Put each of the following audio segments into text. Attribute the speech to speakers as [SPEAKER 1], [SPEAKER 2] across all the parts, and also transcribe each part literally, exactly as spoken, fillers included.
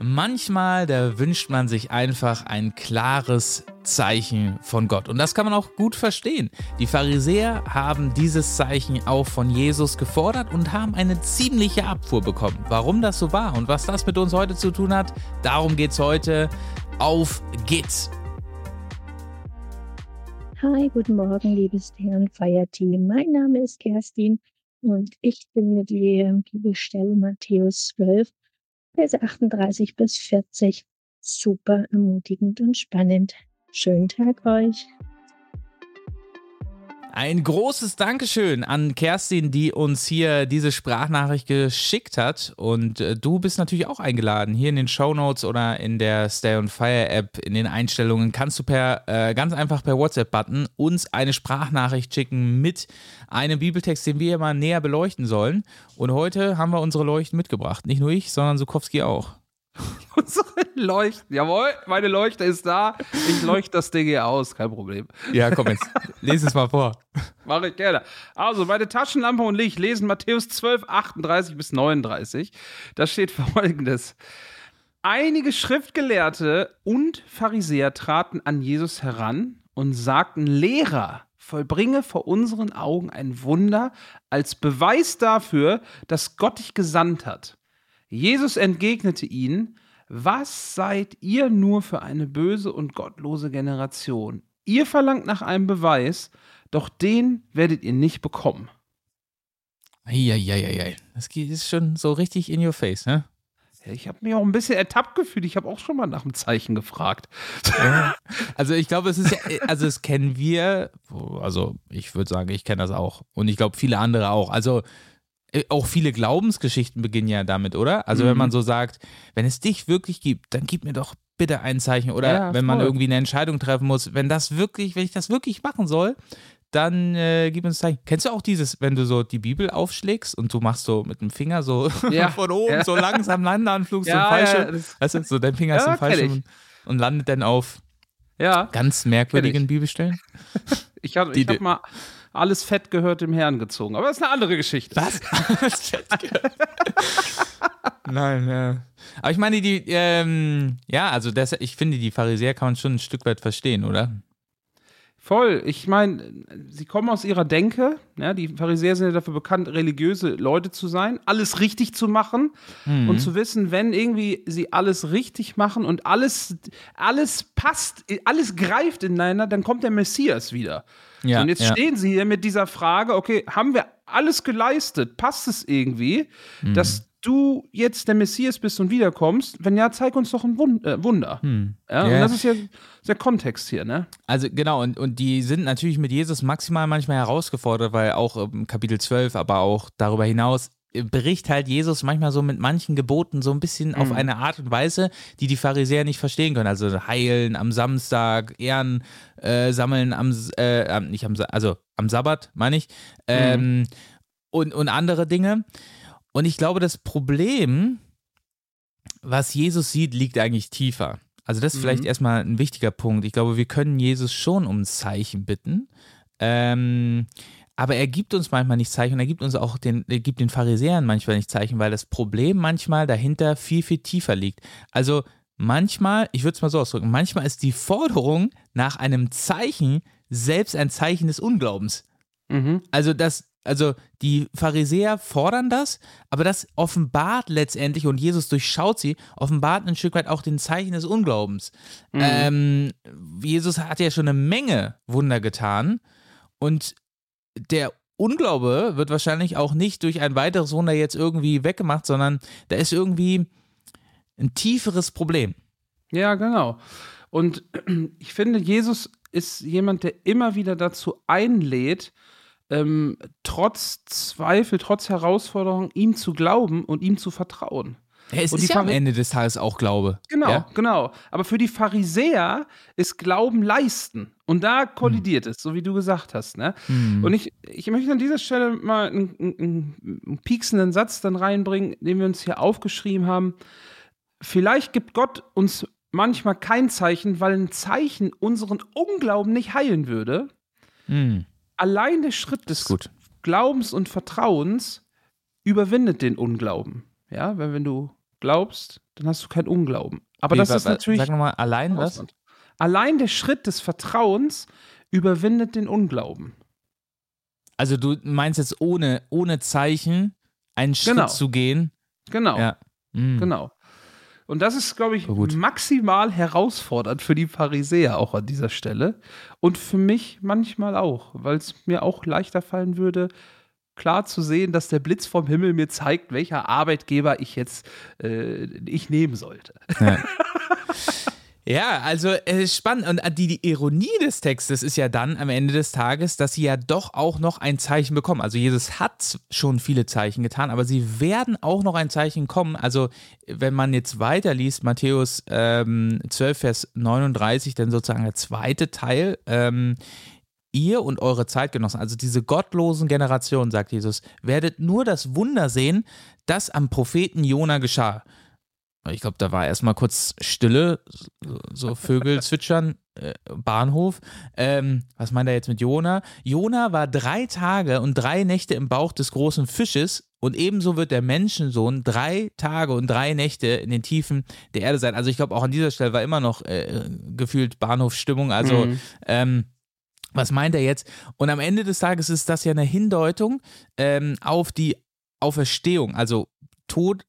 [SPEAKER 1] Manchmal, da wünscht man sich einfach ein klares Zeichen von Gott. Und das kann man auch gut verstehen. Die Pharisäer haben dieses Zeichen auch von Jesus gefordert und haben eine ziemliche Abfuhr bekommen. Warum das so war und was das mit uns heute zu tun hat, darum geht's heute. Auf geht's!
[SPEAKER 2] Hi, guten Morgen, liebes Sternfeierteam. Mein Name ist Kerstin und ich finde die Bibelstelle Matthäus zwölf, Verse achtunddreißig bis vierzig super ermutigend und spannend. Schönen Tag euch.
[SPEAKER 1] Ein großes Dankeschön an Kerstin, die uns hier diese Sprachnachricht geschickt hat. Und äh, du bist natürlich auch eingeladen. Hier in den Shownotes oder in der Stay on Fire App, in den Einstellungen, kannst du per äh, ganz einfach per WhatsApp-Button uns eine Sprachnachricht schicken mit einem Bibeltext, den wir mal näher beleuchten sollen. Und heute haben wir unsere Leuchten mitgebracht. Nicht nur ich, sondern Sukowski auch.
[SPEAKER 3] Unsere Leuchten, jawohl, meine Leuchte ist da. Ich leuchte das Ding hier aus, kein Problem.
[SPEAKER 1] Ja, komm jetzt, lese es mal vor.
[SPEAKER 3] Mache ich gerne. Also, meine Taschenlampe und Licht lesen Matthäus zwölf, achtunddreißig bis neununddreißig. Da steht Folgendes. Einige Schriftgelehrte und Pharisäer traten an Jesus heran und sagten, Lehrer, vollbringe vor unseren Augen ein Wunder als Beweis dafür, dass Gott dich gesandt hat. Jesus entgegnete ihnen, was seid ihr nur für eine böse und gottlose Generation? Ihr verlangt nach einem Beweis, doch den werdet ihr nicht bekommen.
[SPEAKER 1] Eieieiei, das ist schon so richtig in your face, ne?
[SPEAKER 3] Ja, ich habe mich auch ein bisschen ertappt gefühlt. Ich habe auch schon mal nach dem Zeichen gefragt.
[SPEAKER 1] Ja. Also ich glaube, es ist ja, also es kennen wir, also ich würde sagen, ich kenne das auch und ich glaube viele andere auch. Also auch viele Glaubensgeschichten beginnen ja damit, oder? Also mhm. wenn man so sagt, wenn es dich wirklich gibt, dann gib mir doch bitte ein Zeichen. Oder
[SPEAKER 3] ja,
[SPEAKER 1] wenn man
[SPEAKER 3] voll.
[SPEAKER 1] irgendwie eine Entscheidung treffen muss, wenn das wirklich, wenn ich das wirklich machen soll, dann äh, gib uns ein Zeichen. Kennst du auch dieses, wenn du so die Bibel aufschlägst und du machst so mit dem Finger so
[SPEAKER 3] ja.
[SPEAKER 1] von oben
[SPEAKER 3] ja.
[SPEAKER 1] so langsam Landeanflug,
[SPEAKER 3] ja,
[SPEAKER 1] so ein Fallschirm.
[SPEAKER 3] Ja, das
[SPEAKER 1] weißt du, so dein Finger
[SPEAKER 3] ja,
[SPEAKER 1] ist ein Fallschirm
[SPEAKER 3] ich.
[SPEAKER 1] und, und landet dann auf
[SPEAKER 3] ja.
[SPEAKER 1] ganz merkwürdigen Bibelstellen.
[SPEAKER 3] Ich habe hab mal alles Fett gehört dem Herrn gezogen. Aber das ist eine andere Geschichte.
[SPEAKER 1] Was? Alles Fett gehört? Nein, ja. Aber ich meine, die, ähm, ja, also das, ich finde, die Pharisäer kann man schon ein Stück weit verstehen, oder?
[SPEAKER 3] Voll. Ich meine, sie kommen aus ihrer Denke. Ja, die Pharisäer sind ja dafür bekannt, religiöse Leute zu sein, alles richtig zu machen mhm. und zu wissen, wenn irgendwie sie alles richtig machen und alles, alles passt, alles greift ineinander, dann kommt der Messias wieder.
[SPEAKER 1] Ja,
[SPEAKER 3] so, und jetzt
[SPEAKER 1] ja.
[SPEAKER 3] stehen sie hier mit dieser Frage, okay, haben wir alles geleistet? Passt es irgendwie, mhm. dass du jetzt der Messias bist und wiederkommst? Wenn ja, zeig uns doch ein Wund- äh, Wunder. Hm. Ja,
[SPEAKER 1] yeah.
[SPEAKER 3] Und das ist ja der Kontext hier, ne?
[SPEAKER 1] Also genau, und, und die sind natürlich mit Jesus maximal manchmal herausgefordert, weil auch im Kapitel zwölf, aber auch darüber hinaus bricht halt Jesus manchmal so mit manchen Geboten so ein bisschen mhm. auf eine Art und Weise, die die Pharisäer nicht verstehen können. Also heilen am Samstag, Ehren äh, sammeln am, äh, nicht am, also am Sabbat, meine ich, ähm, mhm. und, und andere Dinge. Und ich glaube, das Problem, was Jesus sieht, liegt eigentlich tiefer. Also das ist mhm. vielleicht erstmal ein wichtiger Punkt. Ich glaube, wir können Jesus schon um ein Zeichen bitten, ähm, aber er gibt uns manchmal nicht Zeichen und er gibt uns auch den, er gibt den Pharisäern manchmal nicht Zeichen, weil das Problem manchmal dahinter viel, viel tiefer liegt. Also manchmal, ich würde es mal so ausdrücken, manchmal ist die Forderung nach einem Zeichen selbst ein Zeichen des Unglaubens. Mhm. Also das Also die Pharisäer fordern das, aber das offenbart letztendlich, und Jesus durchschaut sie, offenbart ein Stück weit auch den Zeichen des Unglaubens. Mhm. Ähm, Jesus hat ja schon eine Menge Wunder getan und der Unglaube wird wahrscheinlich auch nicht durch ein weiteres Wunder jetzt irgendwie weggemacht, sondern da ist irgendwie ein tieferes Problem.
[SPEAKER 3] Ja, genau. Und ich finde, Jesus ist jemand, der immer wieder dazu einlädt, Ähm, trotz Zweifel, trotz Herausforderung, ihm zu glauben und ihm zu vertrauen.
[SPEAKER 1] Ja, es
[SPEAKER 3] und
[SPEAKER 1] ist ja am Ende des Tages auch Glaube.
[SPEAKER 3] Genau,
[SPEAKER 1] ja?
[SPEAKER 3] genau. Aber für die Pharisäer ist Glauben leisten. Und da kollidiert hm. es, so wie du gesagt hast. Ne? Hm. Und ich, ich möchte an dieser Stelle mal einen, einen, einen pieksenden Satz dann reinbringen, den wir uns hier aufgeschrieben haben. Vielleicht gibt Gott uns manchmal kein Zeichen, weil ein Zeichen unseren Unglauben nicht heilen würde. Hm. Allein der Schritt des Glaubens und Vertrauens überwindet den Unglauben. Ja, wenn, wenn du glaubst, dann hast du keinen Unglauben. Aber
[SPEAKER 1] Wie,
[SPEAKER 3] das
[SPEAKER 1] wa-
[SPEAKER 3] ist
[SPEAKER 1] wa-
[SPEAKER 3] natürlich.
[SPEAKER 1] Sag nochmal, allein was?
[SPEAKER 3] Allein der Schritt des Vertrauens überwindet den Unglauben.
[SPEAKER 1] Also du meinst jetzt ohne, ohne Zeichen einen Schritt
[SPEAKER 3] Genau.
[SPEAKER 1] zu gehen?
[SPEAKER 3] Genau.
[SPEAKER 1] Ja. Mhm.
[SPEAKER 3] Genau. Und das ist, glaube ich,
[SPEAKER 1] Gut.
[SPEAKER 3] maximal herausfordernd für die Pharisäer auch an dieser Stelle. Und für mich manchmal auch, weil es mir auch leichter fallen würde, klar zu sehen, dass der Blitz vom Himmel mir zeigt, welcher Arbeitgeber ich jetzt äh, ich nehmen sollte.
[SPEAKER 1] Ja. Ja, also es ist spannend. Und die, die Ironie des Textes ist ja dann am Ende des Tages, dass sie ja doch auch noch ein Zeichen bekommen. Also Jesus hat schon viele Zeichen getan, aber sie werden auch noch ein Zeichen kommen. Also wenn man jetzt weiterliest, Matthäus ähm, zwölf, Vers neununddreißig, dann sozusagen der zweite Teil, ähm, ihr und eure Zeitgenossen, also diese gottlosen Generationen, sagt Jesus, werdet nur das Wunder sehen, das am Propheten Jona geschah. Ich glaube, da war erstmal kurz Stille, so, so Vögel zwitschern, äh, Bahnhof. Ähm, was meint er jetzt mit Jona? Jona war drei Tage und drei Nächte im Bauch des großen Fisches und ebenso wird der Menschensohn drei Tage und drei Nächte in den Tiefen der Erde sein. Also ich glaube, auch an dieser Stelle war immer noch äh, gefühlt Bahnhofsstimmung. Also
[SPEAKER 3] Mhm.
[SPEAKER 1] ähm, was meint er jetzt? Und am Ende des Tages ist das ja eine Hindeutung ähm, auf die Auferstehung, also Tod,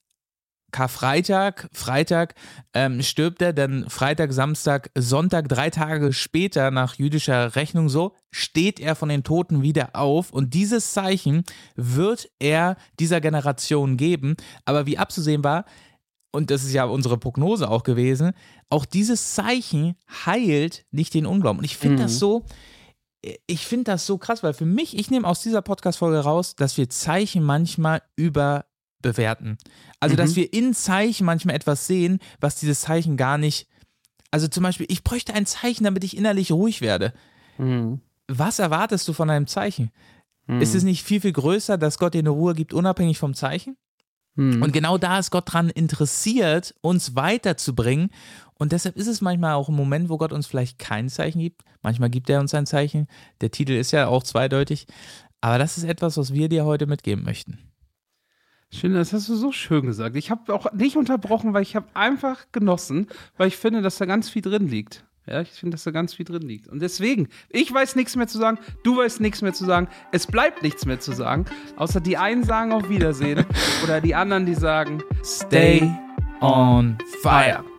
[SPEAKER 1] Karfreitag, Freitag ähm, stirbt er, dann Freitag, Samstag, Sonntag, drei Tage später nach jüdischer Rechnung so, steht er von den Toten wieder auf und dieses Zeichen wird er dieser Generation geben, aber wie abzusehen war, und das ist ja unsere Prognose auch gewesen, auch dieses Zeichen heilt nicht den Unglauben. Und ich finde
[SPEAKER 3] Mhm.
[SPEAKER 1] das so, ich finde das so krass, weil für mich, ich nehme aus dieser Podcast-Folge raus, dass wir Zeichen manchmal überbewerten. Also,
[SPEAKER 3] Mhm.
[SPEAKER 1] dass wir in Zeichen manchmal etwas sehen, was dieses Zeichen gar nicht, also zum Beispiel, ich bräuchte ein Zeichen, damit ich innerlich ruhig werde.
[SPEAKER 3] Mhm.
[SPEAKER 1] Was erwartest du von einem Zeichen?
[SPEAKER 3] Mhm.
[SPEAKER 1] Ist es nicht viel, viel größer, dass Gott dir eine Ruhe gibt, unabhängig vom Zeichen?
[SPEAKER 3] Mhm.
[SPEAKER 1] Und genau da ist Gott dran interessiert, uns weiterzubringen. Und deshalb ist es manchmal auch ein Moment, wo Gott uns vielleicht kein Zeichen gibt. Manchmal gibt er uns ein Zeichen. Der Titel ist ja auch zweideutig. Aber das ist etwas, was wir dir heute mitgeben möchten.
[SPEAKER 3] Schön, das hast du so schön gesagt. Ich habe auch nicht unterbrochen, weil ich habe einfach genossen, weil ich finde, dass da ganz viel drin liegt. Ja, ich finde, dass da ganz viel drin liegt. Und deswegen, ich weiß nichts mehr zu sagen, du weißt nichts mehr zu sagen, es bleibt nichts mehr zu sagen, außer die einen sagen auf Wiedersehen oder die anderen, die sagen
[SPEAKER 1] Stay on fire.